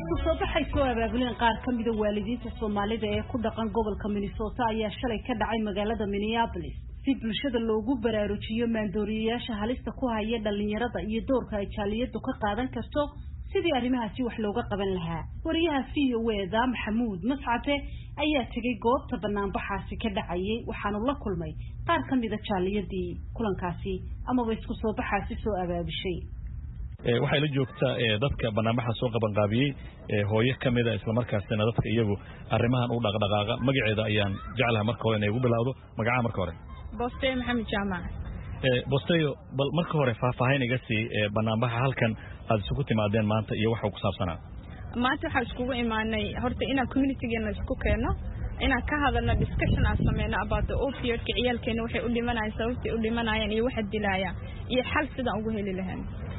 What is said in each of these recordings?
isku soo baxay soo abaabuleen qaar ka mid ah waalidiinta Soomaalida ee ku dhaqan gobolka Minnesota ayaa shalay ka dhacay magaalada Minneapolis si bulshada loogu baraarujiyo maandooriyaasha halista ku haya dhalinyarada iyo doorka ay jaaliyadu ka qaadan karto sidii arrimahaasi wax looga qaban lahaa. Wariyaha VOA Maxamuud Mascate ayaa tagay goobta banaanbaxaasi ka dhacayay waxaanu la kulmay qaar ka mid ah jaaliyadii kulankaasi ama isku soo baxaasi soo abaabishay. waxay la joogtaa dadka banaanbaxa soo qaban qaabiyay hooyo kamid ah isla markaasina dadka iyagu arrimahan u dhaqdhaqaaqa magaceeda ayaan jeclahay marka hore inay ugu bilowdo magaca marka hore Boostay Maxamed Jaamac Boostayo bal marka hore faahfaahin iga sii banaanbaxa halkan aad isugu timaadeen maanta iyo waxa uu ku saabsanaa maanta waxa iskugu imaanay horta inaan community-geena isku keeno inaan ka hadalno discussion aan sameeyno about the opioid ciyaalkeena waxay u dhimanayaan sababtay u dhimanayaan iyo waxa dilaya iyo xal sida ugu heli lahayn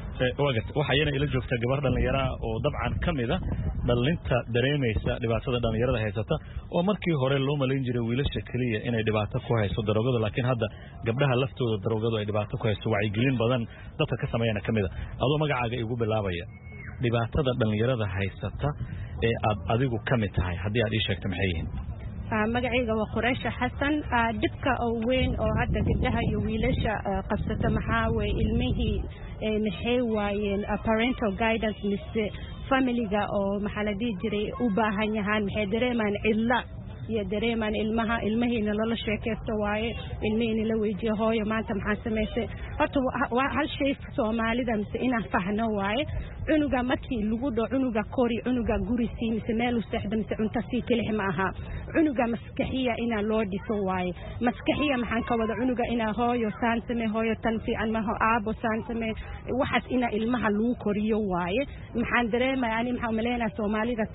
waxa yana ila joogta gabar dhalinyaro oo dabcan kamid ah dhalinta dareemaysa dhibaatada dhalinyarada haysata oo markii hore loo maleyn jiray wiilasha kaliya inay dhibaato ku hayso darogada laakiin hadda gabdhaha laftooda darogadu ay dhibaato ku hayso wacyigelin badan dadka ka sameeyana kamid ah adoo magacaaga igu bilaabaya dhibaatada dhalinyarada haysata ee aad adigu kamid tahay hadii aad ii sheegto maxay yihiin magacayga waa Quraysh Xasan dibka oo weyn oo hadda gabdhaha iyo wiilasha qabsata maxaa way ilmihii maxay waayeen parental guidance mise family-ga oo maxaladii jiray u baahan yahaan maxay dareemaan cidla iyo dareemaan ilmahiina lala sheekaysto waaye ilmihiina la weydiyo hooyo maanta maxaa sameysay horta waa hal shay Soomaalida mise inaan fahno waaye cunuga markii lagu dhaco cunuga kori cunuga gurisi mise meel u seexdo mise cunto si kaliya ma aha cunuga maskaxiya ina loo dhiso waaye maskaxiya maxaan ka wada cunuga ina hooyo saan samee hooyo tan fiican ma aabo saan samee waxaas ina ilmaha lagu koriyo waaye maxaan dareemayaa ani maxaa maleena Soomaalida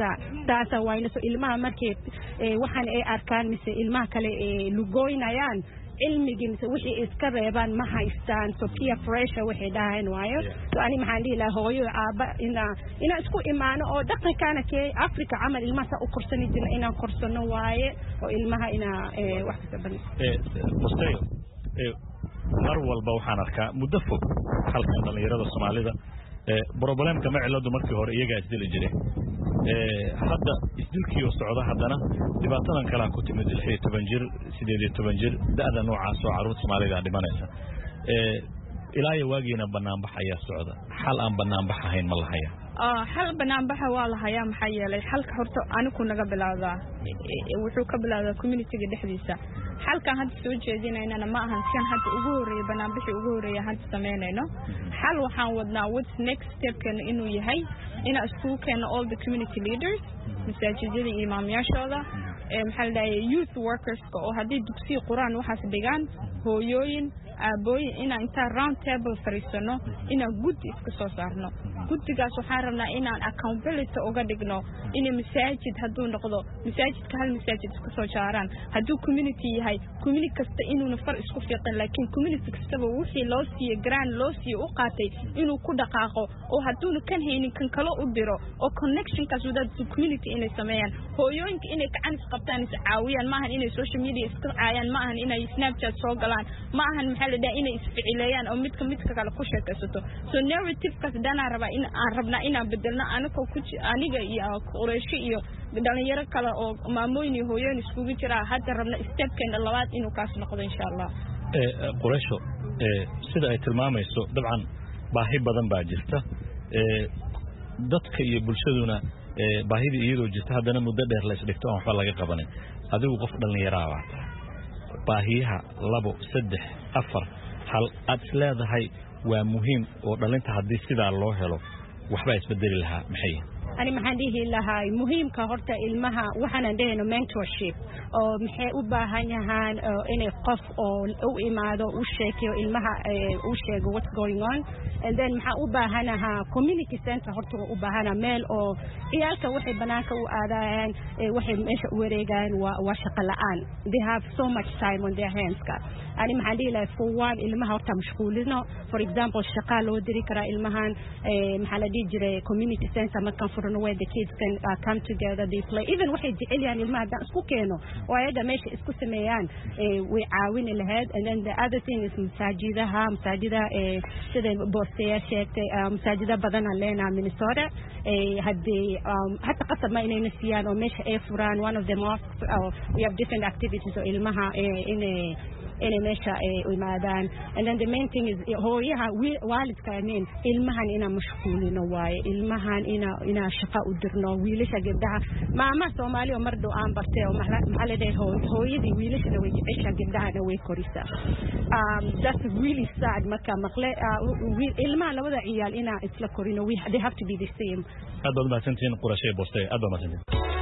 taasa waayna soo ilmaha markii waxaan ay arkaan mise ilmaha kale lugoynayaan ilmiga mise wixii iska reebaan ma haystaan so peer pressure waxay dhahayn waayo so ani maxaan dhihi lahaa hooyo aaba ina isku imaano oo dhaqankaana kee Afrika camal ilmaha u korsani jirna inaan korsano waaye oo ilmaha ina wax ka badan Mustayo mar walba waxaan arkaa muddo fog halkan dhalinyarada Soomaalida problemka ma ciladu markii hore iyaga isdili jiray hadda isdilkii oo socda haddana dhibaatadan kala ku timid 16 jir 18 jir da'da noocaas oo caruur Soomaalida dhimanaysa ilaa waagiina banaanbax ayaa socda xal aan banaanbax ahayn ma lahayn xal banaanbaxa waa la hayaa maxay yeelay xalka horta anigu naga bilowdaa wuxuu ka bilowdaa community-ga dhexdiisa xalkan hadda soo jeedinayna ma ahan kan hadda ugu horeeyay banaanbaxi ugu horeeyay hadda sameynayno xal waxaan wadnaa what's next step kan inuu yahay ina isku keeno all the community leaders masaajidada imaamyashooda maxaa la dhahay youth workers oo hadii dugsiga Quraan waxaas dhigaan hooyooyin aabooyin ina inta round table fariisano ina guddi iska soo saarno guddigaas waxaan rabnaa inaan accountability uga dhigno in masaajid haduu noqdo masaajidka hal masaajid iska soo saaraan haduu community yahay community kasta inuu far isku fiiqan laakiin community kasta wixii loo siiyo grant loo siiyo u qaatay inuu ku dhaqaaqo oo haduu kan haynin kan kale u diro oo connection kaas wada community inay sameeyaan hooyooyinka inay gacan qabtaan is caawiyaan maahan inay social media iska caayaan maahan inay Snapchat soo galaan maahan maxaa la dhahay inay isficiilayaan oo midka kale ku sheekaysato so narrative kaas dana raba in aan rabna inaan bedelno aniga iyo Quraysh iyo dhalinyaro kale oo maamooyin iyo hooyooyin iskugu jira hadda rabna stepkeena labaad inuu kaas noqdo insha Allah Quraysh sida ay tilmaamayso dabcan baahi badan baa jirta dadka iyo bulshaduna baahida iyadoo jirta haddana muddo dheer la isdhigto aan waxba laga qabanin adigu qof dhalinyaro ah baahiyaha 2 3 4 hal aad leedahay waa muhiim oo dhalinta hadii sida loo helo waxba isbedeli lahaa maxay ani maxaan dhihi lahaa muhiimka horta ilmaha waxaan dhahayno mentorship oo maxay u baahan yahaan inay qof oo u imaado u sheekeeyo ilmaha u sheego what's going on and then maxaa u baahanaha community center horta u baahana meel oo ciyaalka waxay banaanka u aadayaan waxay meesha u wareegaan waa shaqo la'aan they have so much time on their hands ani maxaan dhihi lahaa for one ilmaha horta mashquulino for example shaqa loo diri karaa ilmahan maxaa la dhihi jiray community center markaan furno where the kids can come together, they play. Even waxay jecel yahay ilmaha daan isku keeno oo ayada meesha isku sameeyaan way caawin lahayd. And then the other thing is masaajida sida boostaya sheegtay masaajida badan aan leenahay Minnesota hadii hatta qasab ma inay nasiyaan oo meesha ay furaan one of the mosques. We have different activities oo ilmaha in meesha imaadaan. And then the main thing is hooyaha waalidka ilmahan ina mashquulino waaye ilmahan ina shaqo u dirno wiilasha gabdhaha maama Soomaali oo mardo aan bartay oo maxalleeday hooyadii wiilasha way jecesha gabdhaha way korisa. That's really sad marka maqle ilmaha labada ciyaal ina isla korino they have to be the same. aad baad mahadsantiin qurashay boostay aad baad mahadsantiin.